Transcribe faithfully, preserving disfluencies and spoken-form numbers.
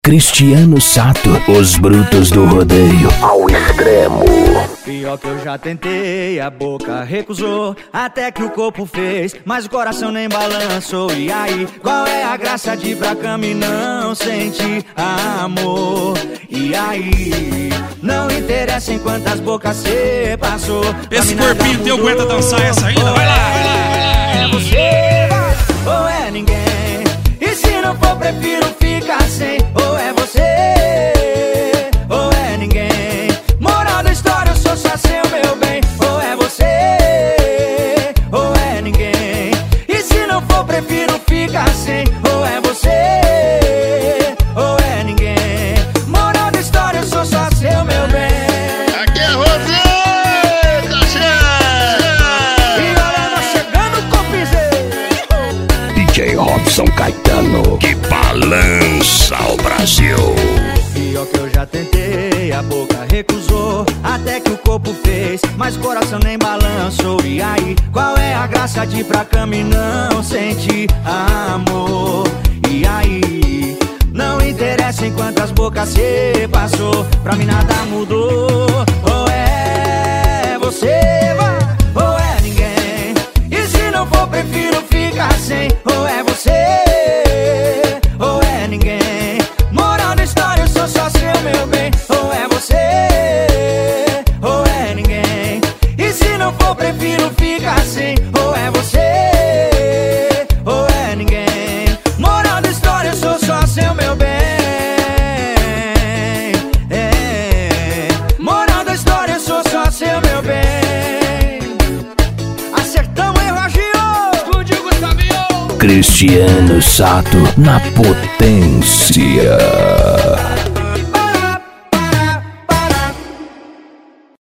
Cristiano Sato, os brutos do rodeio ao extremo. Pior que eu já tentei, a boca recusou, até que o corpo fez, mas o coração nem balançou. E aí, qual é a graça de ir pra cama e não sentir amor? E aí, não interessa em quantas bocas cê passou. Esse corpinho teu aguenta dançar essa ainda? Vai lá, vai lá, vai lá. É você, ou é ninguém? E se não for, prefiro ficar sem. Ou é você, ou é ninguém? Moral da história, eu sou só seu, meu bem. Ou é você, ou é ninguém? E se não for, prefiro ficar sem. Ou é você, ou é ninguém? Moral da história, eu sou só seu, meu bem. Aqui é você, tá certo? E olha, nós chegando com o piseiro. D J Robson Caetano, que balança o Brasil. Pior que eu já tentei, a boca recusou, até que o corpo fez, mas o coração nem balançou. E aí, qual é a graça de ir pra cama e não sentir amor? E aí, não interessa em quantas bocas cê passou, pra mim nada mudou. Ou é você, vai, ou é ninguém? E se não for, prefiro ficar sem. Ou é você, ou é ninguém? Moral da história, eu sou só seu, meu bem. Ou é você, ou é ninguém? E se não for, prefiro ficar sem. Ou é você, ou é ninguém? Moral da história, eu sou só seu, meu bem. É. Moral da história, eu sou só seu, meu bem. Acertamos, hein, Roginho? Explodiu, Gustavinho. Cristiano Sato na potência.